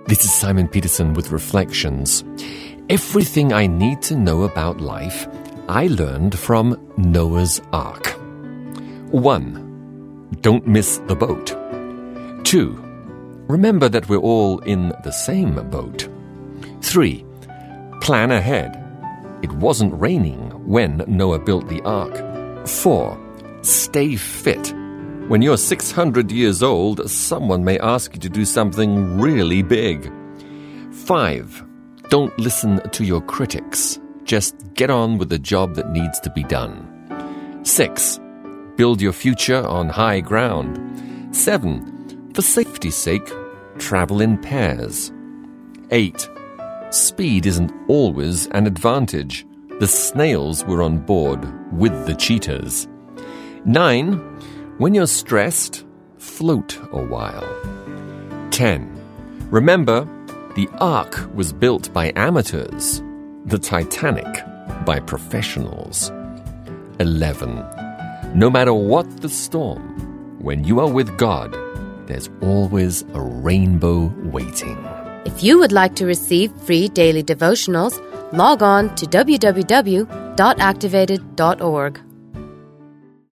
This is Simon Peterson with Reflections. Everything I need to know about life, I learned from Noah's Ark. 1. Don't miss the boat. 2. Remember that we're all in the same boat. 3. Plan ahead. It wasn't raining when Noah built the ark. 4. Stay fit. When you're 600 years old, someone may ask you to do something really big. 5. Don't listen to your critics. Just get on with the job that needs to be done. 6. Build your future on high ground. 7. For safety's sake, travel in pairs. 8. Speed isn't always an advantage. The snails were on board with the cheetahs. 9. When you're stressed, float a while. 10. Remember, the Ark was built by amateurs, the Titanic by professionals. 11. No matter what the storm, when you are with God, there's always a rainbow waiting. If you would like to receive free daily devotionals, log on to www.activated.org.